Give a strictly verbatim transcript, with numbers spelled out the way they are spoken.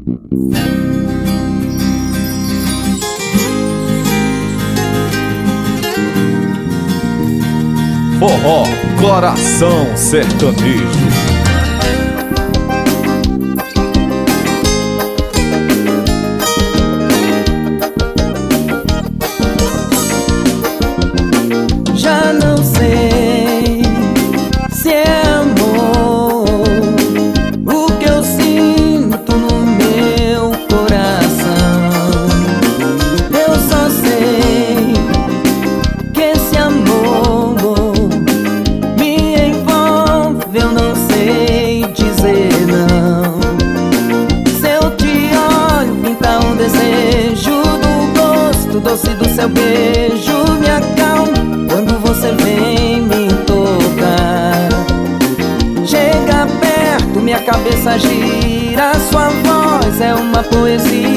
Forró Coração Sertanejo. Já não sei se é amor o que eu sinto no meu coração. Eu só sei que esse amor me envolve, eu não sei dizer não. Se eu te olho, pinta um desejo do gosto doce do seu beijo, me acalma quando você vem me tocar. Chega perto, minha cabeça gira, sua voz é uma poesia.